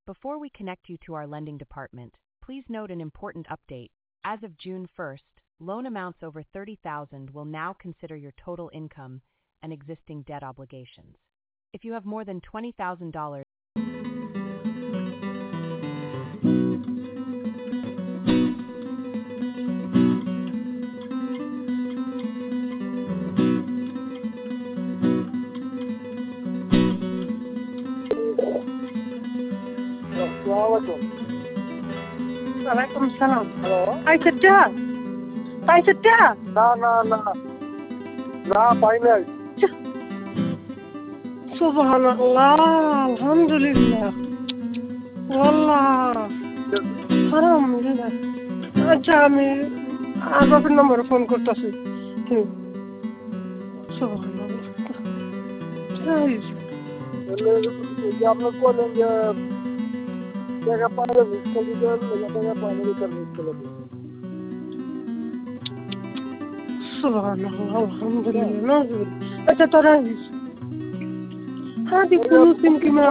Before we connect you to our lending department, please note an important update. As of June 1st, loan amounts over $30,000 will now consider your total income and existing debt obligations. If you have more than $20,000, ওয়ালাইকুম সালাম। পাইছেটা পাইছেটা? না না না না, পাই নাই। সুবহানাল্লাহ, আলহামদুলিল্লাহ, ওয়াল্লাহ আলহামদুলিল্লাহ। আচ্ছা, আমি আর বাপের নম্বরে ফোন করতেছি। সুবহানাল্লাহ। আপনি বললেন যে টাকা পাইলে মিস করে দিতেন, টাকা পাইলে মিস করে দিন। সুবহানাল্লাহ, আলহামদুলিল্লাহ। আচ্ছা, তোরা হ্যাঁ, দি কোনো সিম কি